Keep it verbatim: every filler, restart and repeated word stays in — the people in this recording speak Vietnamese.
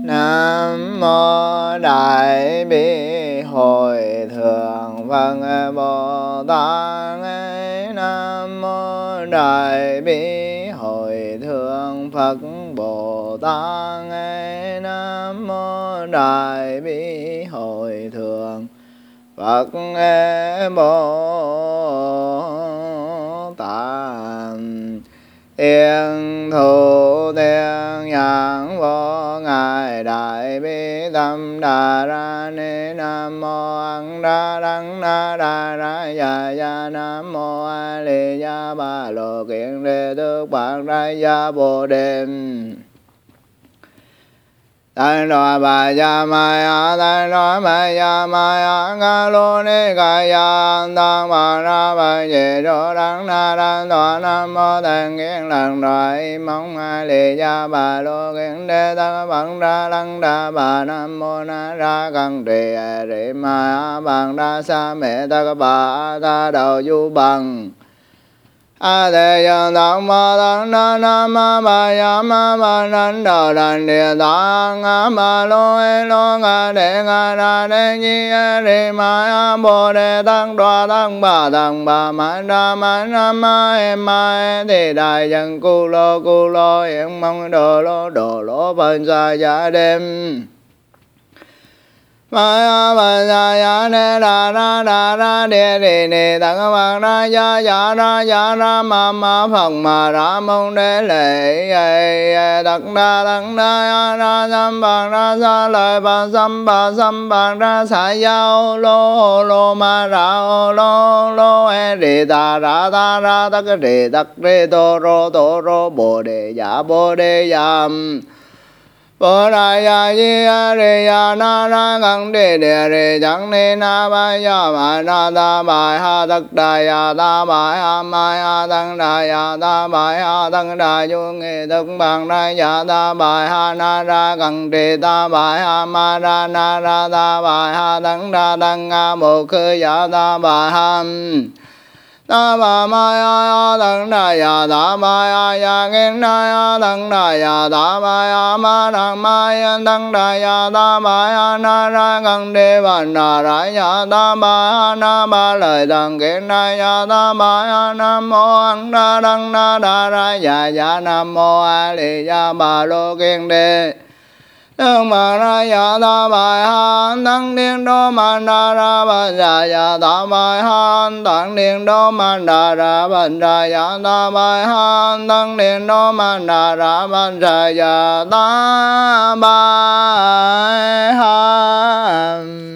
Nam mô Đại Bi Hội Thượng Phật Bồ Tát. Nam mô Đại Bi Hội Thượng Phật Bồ Tát. Nam mô Đại Bi Hội Thượng Phật Bồ Tát. Thiên thủ thiên nhãn vô ngài Đại Bi Tâm Đà Ra Ni. Nam mô Ăng Đa Đăng Na Đà Ra Dạ Dạ. Nam mô A Li Gia Ba Lô Kiền Đề Tước Bạc Ra Gia Bồ Đề. Tăng đoà bà gia mai a tăng đoà bà gia mai a ca lô ni ca ya tăng bà ra bà di đô đăng na đăng đoà. Nam mô tăng kiến lăng đoà y mong a li gia bà lô kiền đê tăng bằng ra lăng đa bà. Nam mô na ra căng trì a ri ma a bằng đa sa mẹ ta bà a ta đầu du bằng. A Thế Dân Tăng Ma Tăng Na Nam Ma Ba Ya Ma Ba Nan Đà Đàn Địa Tạng A Ma Lô E Lô Nga Đề Nga Đà Đề Nhi A Ri Ma A Bồ Đề Tăng Đoa Tăng Ba Tăng Ba Ma Đa Ma Nam Ma E Ma E Thì Đại Dân Cu Lô Cu Lô Yên Mong Đồ Lô Đồ Lô Phân Sa Gia Đêm Ma ba ya ya ne đà ra đà ra đề đề đề tăng bằng ra ya ya ra ya ra ma ma phật ma ra mong đế lệ tắc đa tắc đa ya ra sam bằng ra sa lợi ba sam ba sam bằng ra sa yao lô lô ma ra lô lô e đề ta ra ta ra tắc đề tắc đề tô rô tô rô bồ đề ya bồ đề yam Bồ Đà Ya Di A Ri Ya Na Ra Căng Đề Đề Ri Chẳng Ni Na Ba Ya Ma Na Ta Ba Ha Tắc Đà Ya Ta Ba Ha Ma Ha Tăng Đà Ya Ta Ba Ha Tăng Đà Yu Nghị Thức Bằng Ra Ya Ta Ba Ha Na Ra Căng Trì Ta Ba Ha Ma Ra Na Ra Ta Ba Ha Tăng Đà Tăng Nga Mô Khư Ya Ta Ba Ha Ta ba ma ya tăng đà ya ta ba ya ya kiến đà ya tăng đà ya ta ba ya ma đăng ma ya tăng đà ya ta ba ya na ra căng đề bàn đà ra ya ta ba ya na ba lời tăng kiến đà ya ta ba ya nam mô Ăng Đa Đăng Na Đà Ra Ya Ya. Nam mô A Li Gia Ba Lô Kiền Đề Tăng bà ra ya ta bài ha tăng niên đô man đa ra ban ra ya ta bài ha tăng niên đô man đa ra ban ra ya ta bài ha tăng niên đô man đa ra ban ra ya ta bài ha.